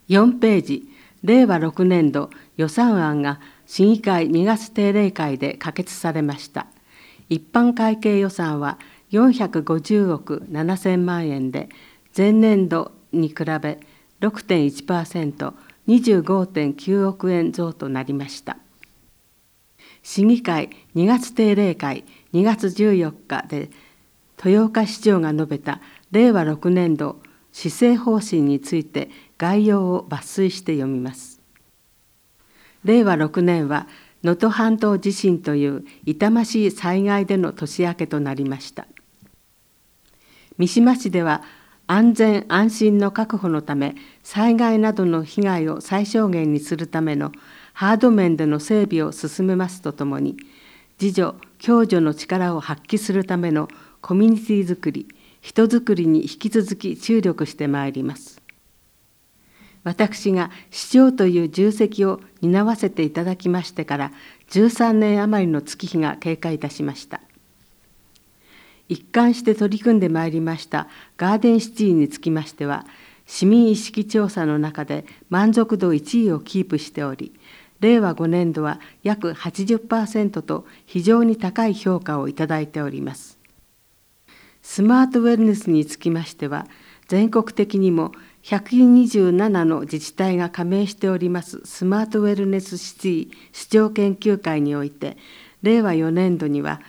4ページ、令和6年度予算案が市議会2月定例会で可決されました。一般会計予算は450億7000万円で、前年度に比べ 6.1%、25.9 億円増となりました。市議会2月定例会2月14日で、豊岡市長が述べた令和6年度施政方針について概要を抜粋して読みます。令和6年は能登半島地震という痛ましい災害での年明けとなりました。三島市では安全安心の確保のため、災害などの被害を最小限にするためのハード面での整備を進めますとともに、自助・共助の力を発揮するためのコミュニティづくり、人づくりに引き続き注力してまいります。私が市長という重責を担わせていただきましてから13年余りの月日が経過いたしました。一貫して取り組んでまいりましたガーデンシティにつきましては、市民意識調査の中で満足度1位をキープしており、令和5年度は約 80% と非常に高い評価をいただいております。スマートウェルネスにつきましては、全国的にも127の自治体が加盟しておりますスマートウェルネスシティ市長研究会において、令和4年度には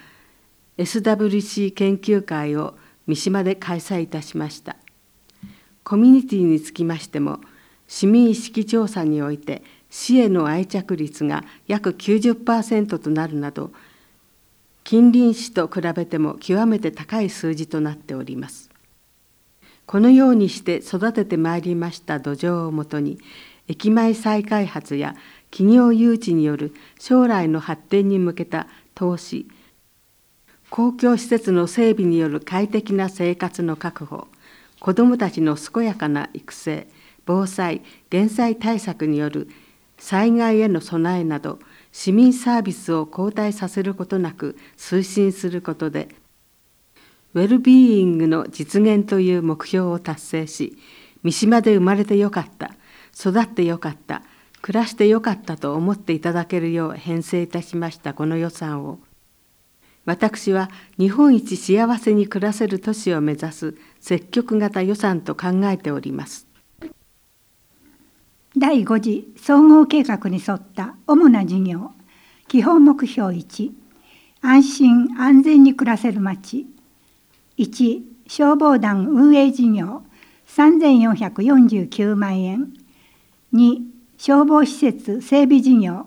SWC 研究会を三島で開催いたしました。コミュニティにつきましても、市民意識調査において市への愛着率が約 90% となるなど、近隣市と比べても極めて高い数字となっております。このようにして育ててまいりました土壌をもとに、駅前再開発や企業誘致による将来の発展に向けた投資、公共施設の整備による快適な生活の確保、子どもたちの健やかな育成、防災・減災対策による災害への備えなど、市民サービスを後退させることなく推進することで、ウェルビーイングの実現という目標を達成し、三島で生まれてよかった、育ってよかった、暮らしてよかったと思っていただけるよう編成いたしましたこの予算を、私は日本一幸せに暮らせる都市を目指す積極型予算と考えております。 第5次総合計画に沿った主な事業、基本目標1、安心安全に暮らせるまち。1、消防団運営事業3449万円。2、消防施設整備事業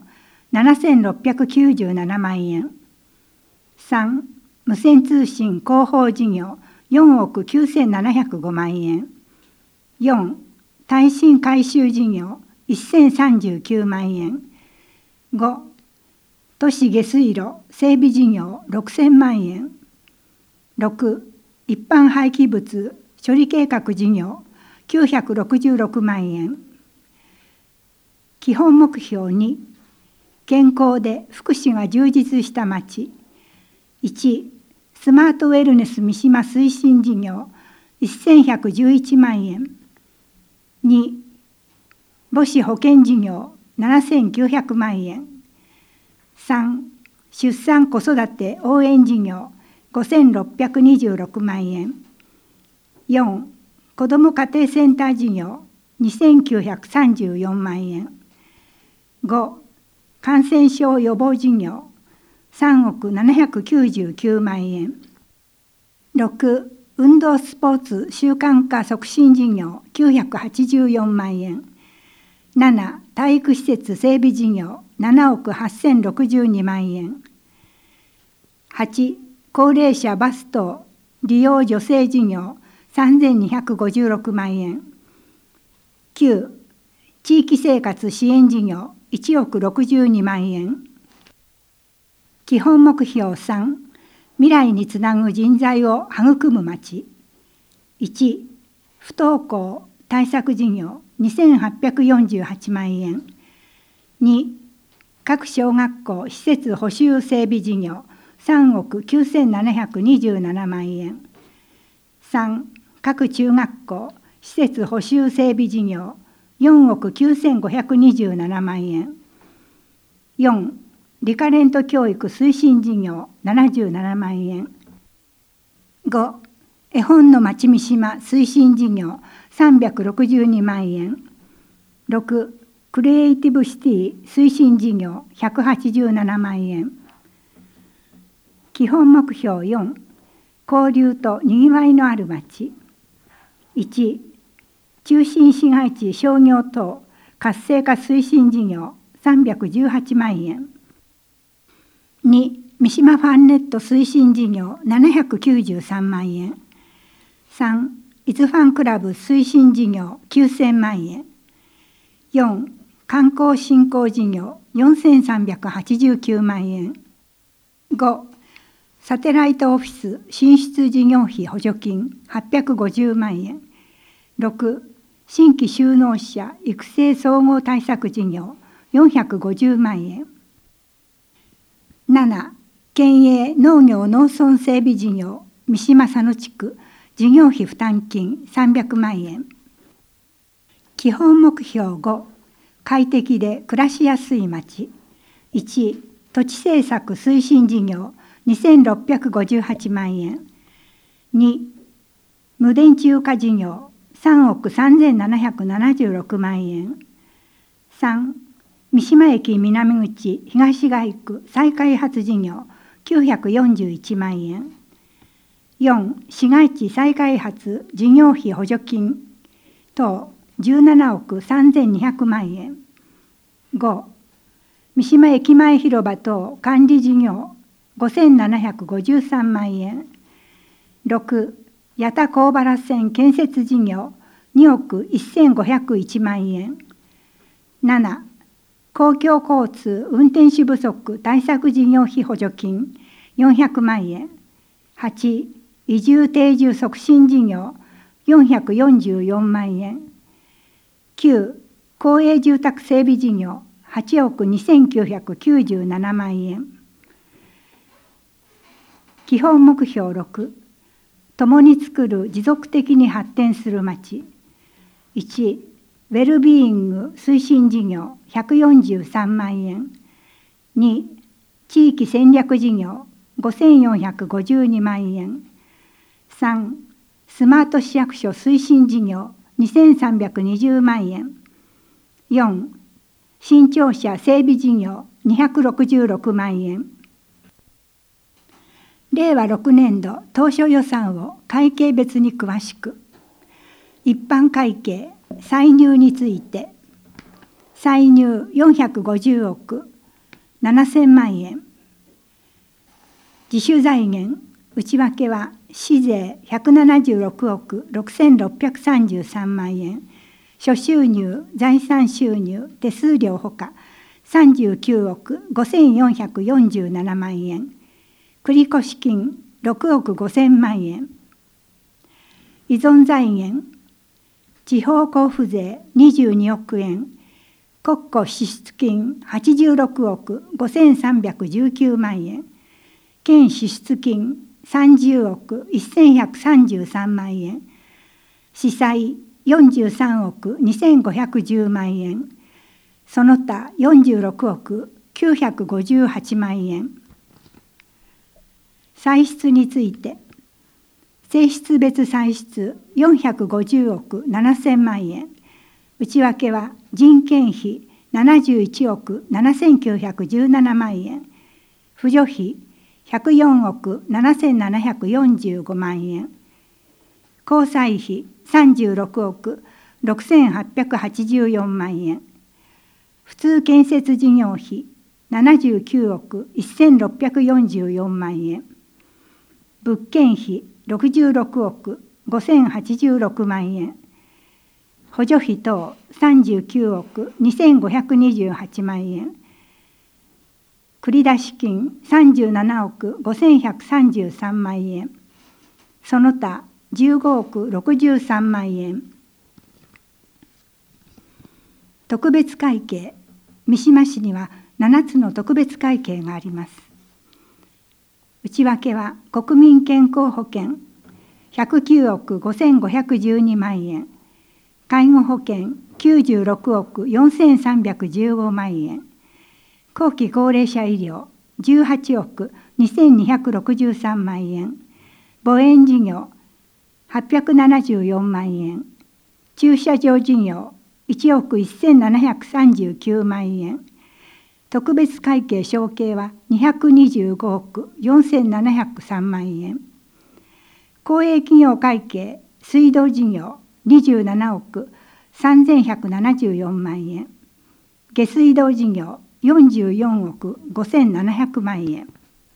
7697万円。3、無線通信広報事業4億9705万円。4、耐震改修事業1039万円。5、都市下水路整備事業6000万円。6、一般廃棄物処理計画事業966万円。基本目標2、健康で福祉が充実したまち。1、スマートウェルネス三島推進事業1111万円。2、母子保健事業7900万円。3、出産子育て応援事業5626万円。4、子ども家庭センター事業2934万円。5、感染症予防事業3億799万円。6、運動スポーツ習慣化促進事業984万円。7、体育施設整備事業7億8062万円。8、高齢者バス等利用助成事業3256万円。9、地域生活支援事業1億62万円。基本目標3、未来につなぐ人材を育むまち。1、不登校対策事業2848万円。2、各小学校施設補修整備事業3億9727万円。3、各中学校施設補修整備事業 4億9527万円。4、リカレント教育推進事業77万円。5、絵本のまちみしま推進事業362万円。6、クリエイティブシティ推進事業187万円。基本目標4、交流とにぎわいのある町。1、中心市街地商業等活性化推進事業318万円。2、三島ファンネット推進事業793万円。3、伊豆ファンクラブ推進事業9000万円。4、観光振興事業4389万円。5、サテライトオフィス進出事業費補助金850万円。6、新規就農者育成総合対策事業450万円。7、県営農業農村整備事業三島佐野地区事業費負担金300万円。基本目標5、快適で暮らしやすい町。1、土地政策推進事業2658万円。2、無電柱化事業3億3776万円。3、三島駅南口東街区再開発事業941万円。4、市街地再開発事業費補助金等17億3200万円。5、三島駅前広場等管理事業5753万円。6、八田高原線建設事業2億1501万円。7、公共交通運転手不足対策事業費補助金400万円。8、移住定住促進事業444万円。9、公営住宅整備事業8億2997万円。基本目標6、共に作る持続的に発展する町。1、ウェルビーイング推進事業143万円。2、地域戦略事業5452万円。3、スマート市役所推進事業2320万円。4、新庁舎整備事業266万円。令和6年度当初予算を会計別に詳しく。一般会計歳入について、歳入450億7000万円。自主財源内訳は市税176億6633万円、諸収入財産収入手数料ほか39億5447万円、繰越金6億5000万円。依存財源地方交付税22億円、国庫支出金86億5319万円、県支出金30億1133万円、司祭43億2510万円、その他46億958万円。歳出について、性質別歳出450億7000万円、内訳は人件費71億7917万円、扶助費104億7745万円、交際費36億6884万円、普通建設事業費79億1644万円、物件費66億5086万円、補助費等39億2528万円、繰出金37億5133万円、その他15億63万円。特別会計、三島市には7つの特別会計があります。内訳は国民健康保険109億5512万円、介護保険 96億4315万円、後期高齢者医療18億2263万円、墓園事業874万円、駐車場事業1億1739万円、特別会計承継は225億4703万円、公営企業会計水道事業27億3174万円、下水道事業44億5700万円。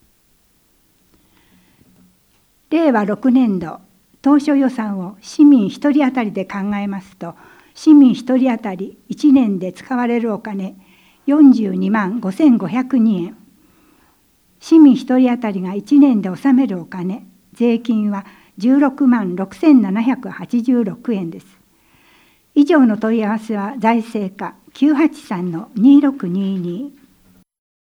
令和6年度当初予算を市民1人当たりで考えますと、市民1人当たり1年で使われるお金42万5502円、市民1人当たりが1年で納めるお金税金は16万6786円です。以上の問い合わせは財政課983-2622